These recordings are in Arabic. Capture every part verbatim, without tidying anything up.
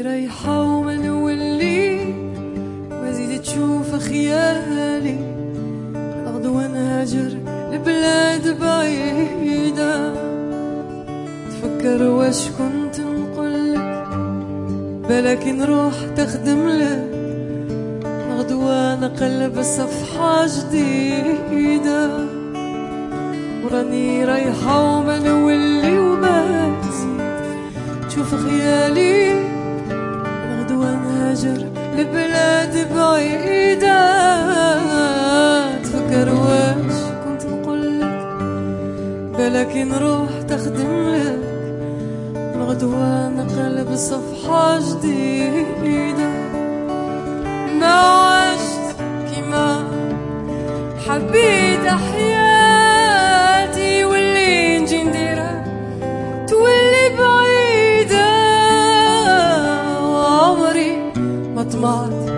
رايحة وما نولي وازيد تشوف خيالي الغدوة نهاجر لبلاد بعيدة تفكر واش كنت نقولك بالك نروح تخدم لك الغدوة نقلب صفحة جديدة وراني رايحة وما نولي وما تزيد تشوف خيالي الغدوة نهاجر لبلاد بعيدة تفكر واش كنت نقولك بالك نروح تخدم لك الغدوة نقلب صفحة جديدة ما عشت كيما حبيت حياتي واللي نجي نديرها تولي بعيدة وعمري ما طمعت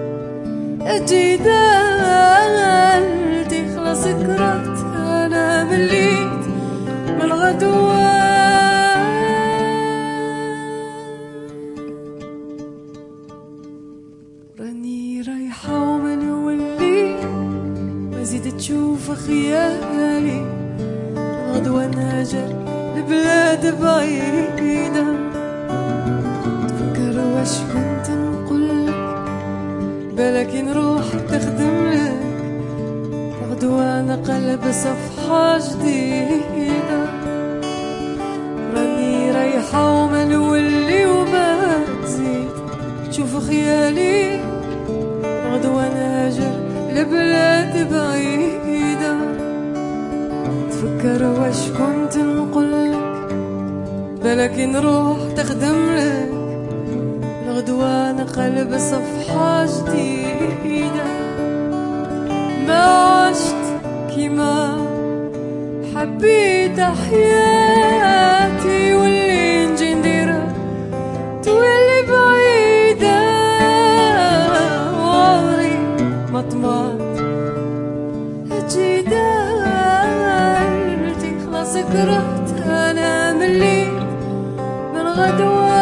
أجيدة قلتي خلاص كرهت أنا مليت من الغدوة راني رايحة وما نولي وازيد تشوف خيالي غدوة نهاجر لبلاد بعيدة تفكر واش كنت نقولك بالك نروح تخدم لك غدوة نقلب صفحة جديدة راني رايحة وما نولي وما تزيد تشوف خيالي غدوة نهاجر لبلاد بعيدة تفكر واش كنت نقولك بالك نروح تخدم لك الغدوة نقلب صفحة جديدة ما عشت كيما حبيت حياتي واللي نجي نديرها تولي بعيدة وعمري ما طمعت أجيدة قلتي خلاص كرهت أنا مليت من غدوة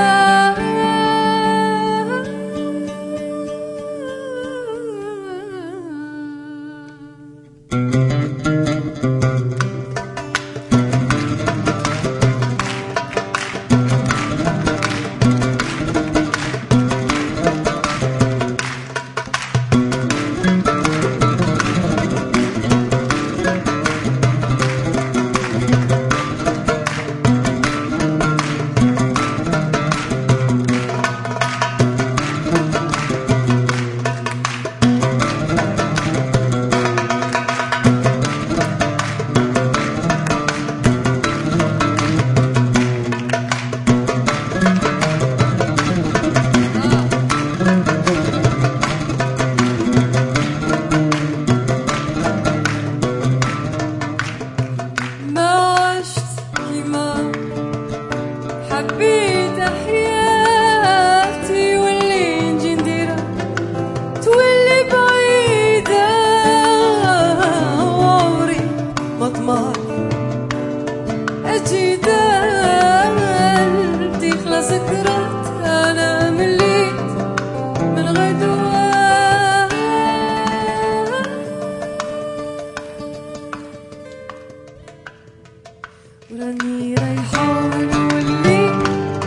حبيت حياتي واللي نجي نديرها تولي بعيدة وعمري ما طمعت أجيدة قلبي خلاص كرهت أنا مليت من غدوة وراني رايحة ونولي